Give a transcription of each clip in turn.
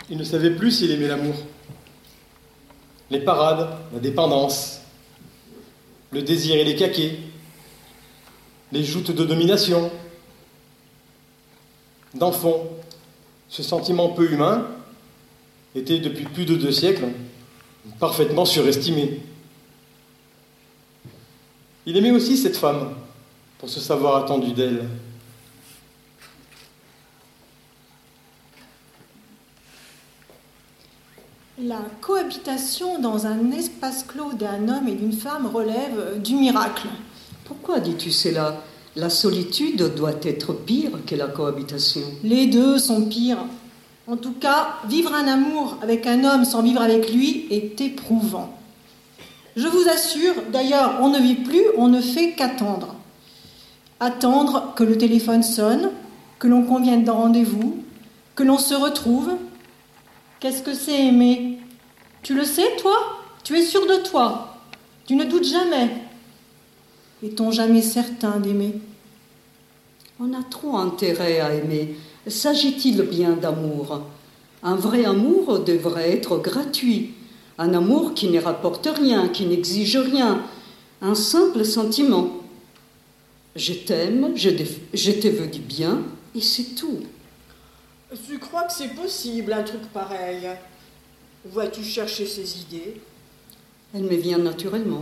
Il ne savait plus s'il aimait l'amour. Les parades, la dépendance, le désir et les caquets, les joutes de domination. Dans le fond, ce sentiment peu humain était depuis plus de 2 siècles parfaitement surestimé. Il aimait aussi cette femme pour se savoir attendu d'elle. La cohabitation dans un espace clos d'un homme et d'une femme relève du miracle. Pourquoi dis-tu cela? La solitude doit être pire que la cohabitation. Les deux sont pires. En tout cas, vivre un amour avec un homme sans vivre avec lui est éprouvant. Je vous assure, d'ailleurs, on ne vit plus, on ne fait qu'attendre. Attendre que le téléphone sonne, que l'on convienne d'un rendez-vous, que l'on se retrouve. Qu'est-ce que c'est aimer? Tu le sais, toi? Tu es sûr de toi? Tu ne doutes jamais? Est-on jamais certain d'aimer? On a trop intérêt à aimer. S'agit-il bien d'amour? Un vrai amour devrait être gratuit. Un amour qui ne rapporte rien, qui n'exige rien. Un simple sentiment. Je t'aime, je te veux du bien, et c'est tout. Tu crois que c'est possible, un truc pareil? Où vas-tu chercher ces idées? Elle me vient naturellement.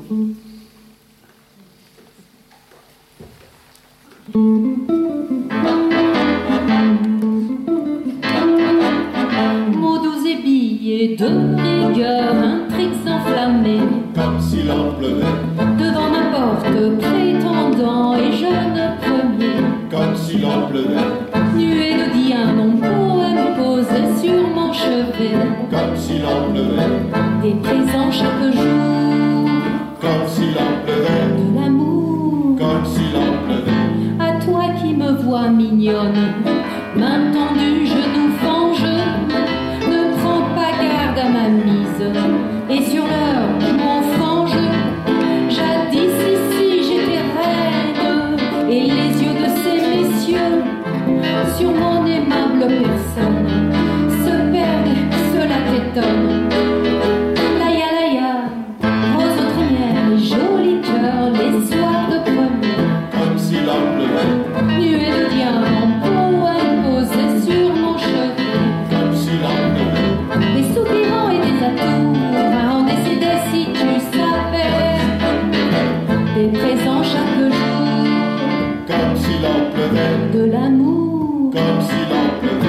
Mots doux et billets de rigueur, intrigues enflammées, comme s'il en pleuvait, devant n'importe prétendant et jeune premier, comme s'il en pleuvait, nuée de diamants, mon poème posé sur mon chevet, comme s'il en pleuvait, des présents chaque jour, comme s'il en pleuvait, de l'amour, comme s'il en pleuvait. à toi qui me vois mignonne, main tendue, genou fange, ne prends pas garde à ma mise, et sur l'heure mon fange, jadis ici j'étais reine, et les yeux de ces messieurs sur mon aimable personne se perdent, cela t'étonne. Laïa laïa, rose trémière, les jolis cœurs, les soirs de premier, Comme s'il en pleuvait, nuée de diamants, poème posé sur mon chevet, comme s'il en pleuvait, des soupirants et des atours, en décidait si tu savais, des présents chaque jour, comme s'il en pleuvait, de l'amour. comme s'il en pleuvait.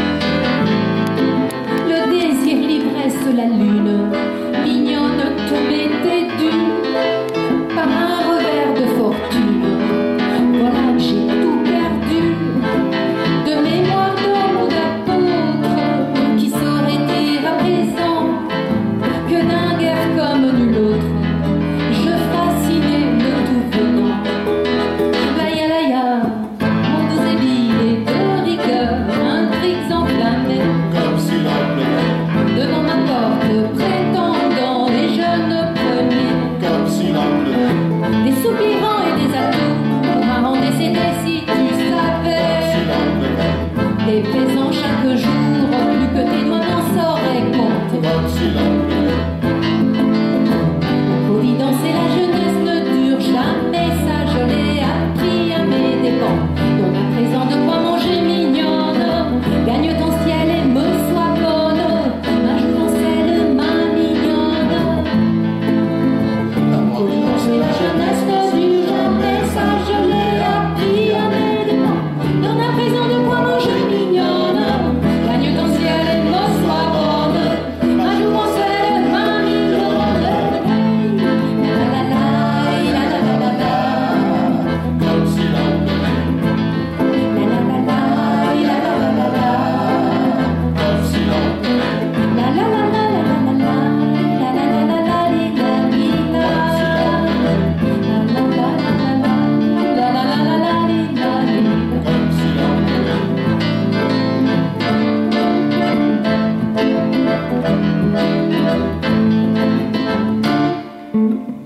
Le désir, l'ivresse, la lune, mignonne, tourbillonnante, pleuvait.